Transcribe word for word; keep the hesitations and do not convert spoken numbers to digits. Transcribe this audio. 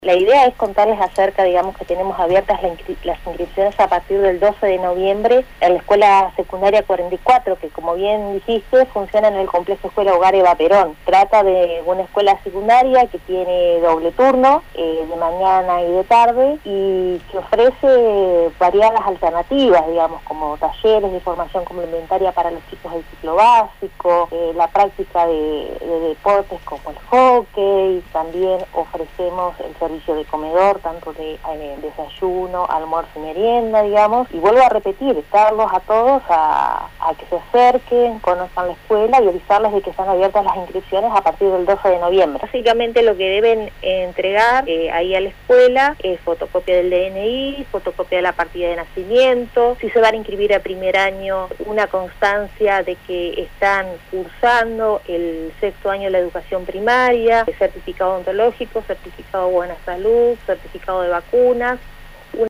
La idea es contarles acerca, digamos, que tenemos abiertas la inscri las inscripciones a partir del doce de noviembre en la Escuela Secundaria cuarenta y cuatro, que como bien dijiste, funciona en el Complejo Escuela Hogar Eva Perón. Trata de una escuela secundaria que tiene doble turno, eh, de mañana y de tarde, y que ofrece variadas alternativas, digamos, como talleres de formación complementaria para los chicos del ciclo básico, eh, la práctica de, de deportes como el hockey. También ofrecemos el servicio de comedor, tanto de eh, desayuno, almuerzo y merienda, digamos, y vuelvo a repetir, invitarlos a todos a, a que se acerquen, conozcan la escuela y avisarles de que están abiertas las inscripciones a partir del doce de noviembre. Básicamente lo que deben eh, entregar eh, ahí a la escuela es fotocopia del D N I, fotocopia de la partida de nacimiento, si se van a inscribir a primer año, una constancia de que están cursando el sexto año de la educación primaria, certificado ontológico, certificado de buena salud, certificado de vacunas,